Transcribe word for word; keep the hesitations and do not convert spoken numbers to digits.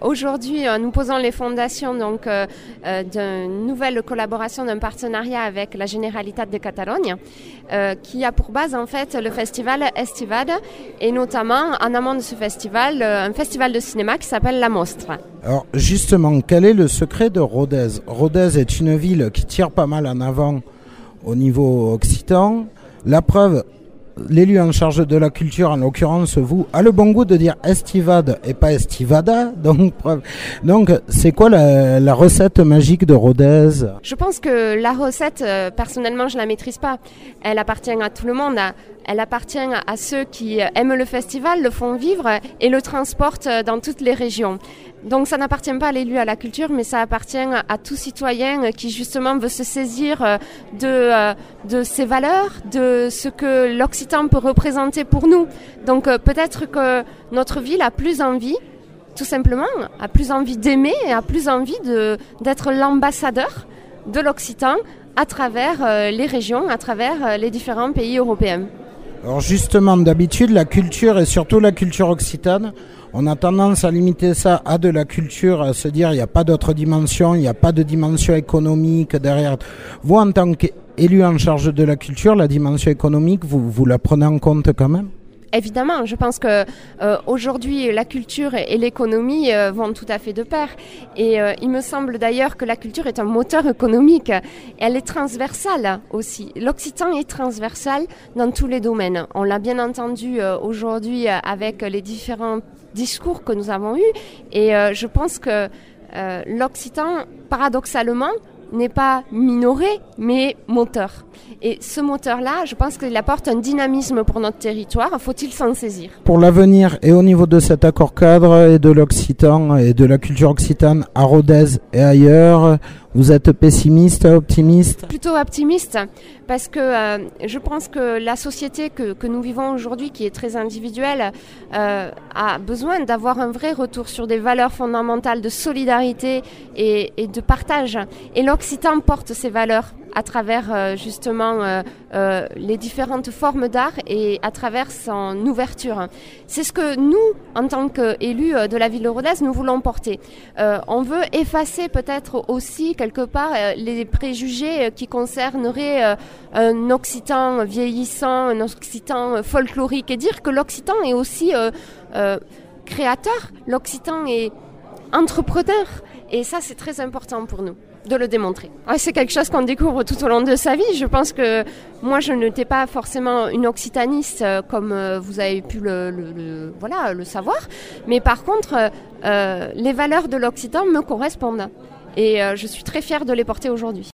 Aujourd'hui, nous posons les fondations donc, euh, d'une nouvelle collaboration, d'un partenariat avec la Generalitat de Catalogne, euh, qui a pour base en fait le festival Estivada et notamment en amont de ce festival, un festival de cinéma qui s'appelle La Mostra. Alors justement, quel est le secret de Rodez ? Rodez est une ville qui tire pas mal en avant au niveau occitan. La preuve, l'élu en charge de la culture, en l'occurrence vous, a le bon goût de dire Estivade et pas Estivada. Donc, donc c'est quoi la, la recette magique de Rodez ? Je pense que la recette, euh, personnellement, je ne la maîtrise pas. Elle appartient à tout le monde. Elle appartient à ceux qui aiment le festival, le font vivre et le transportent dans toutes les régions. Donc ça n'appartient pas à l'élu à la culture, mais ça appartient à tout citoyen qui justement veut se saisir de, de ses valeurs, de ce que l'Occitan peut représenter pour nous. Donc peut-être que notre ville a plus envie, tout simplement, a plus envie d'aimer et a plus envie de, d'être l'ambassadeur de l'Occitan à travers les régions, à travers les différents pays européens. Alors justement, d'habitude, la culture et surtout la culture occitane, on a tendance à limiter ça à de la culture, à se dire il n'y a pas d'autre dimension, il n'y a pas de dimension économique derrière. Vous, en tant qu'élu en charge de la culture, la dimension économique, vous, vous la prenez en compte quand même ? Évidemment, je pense que euh, aujourd'hui la culture et l'économie euh, vont tout à fait de pair. Et euh, il me semble d'ailleurs que la culture est un moteur économique. Elle est transversale aussi. L'Occitan est transversal dans tous les domaines. On l'a bien entendu euh, aujourd'hui avec les différents discours que nous avons eus. Et euh, je pense que euh, l'Occitan, paradoxalement, n'est pas minoré, mais moteur. Et ce moteur-là, je pense qu'il apporte un dynamisme pour notre territoire. Faut-il s'en saisir ? Pour l'avenir et au niveau de cet accord cadre et de l'Occitan et de la culture occitane à Rodez et ailleurs, vous êtes pessimiste, optimiste ? Plutôt optimiste, parce que euh, je pense que la société que, que nous vivons aujourd'hui, qui est très individuelle, euh, a besoin d'avoir un vrai retour sur des valeurs fondamentales de solidarité et, et de partage. Et l'Occitan porte ces valeurs à travers euh, justement euh, euh, les différentes formes d'art et à travers son ouverture. C'est ce que nous, en tant qu'élus de la ville de Rodez, nous voulons porter. Euh, on veut effacer peut-être aussi quelque part euh, les préjugés qui concerneraient euh, un Occitan vieillissant, un Occitan folklorique, et dire que l'Occitan est aussi euh, euh, créateur, l'Occitan est entrepreneur. Et ça, c'est très important pour nous de le démontrer. Ouais, c'est quelque chose qu'on découvre tout au long de sa vie. Je pense que moi, je n'étais pas forcément une occitaniste euh, comme euh, vous avez pu le, le, le, voilà, le savoir. Mais par contre, euh, les valeurs de l'Occitan me correspondent. Et euh, je suis très fière de les porter aujourd'hui.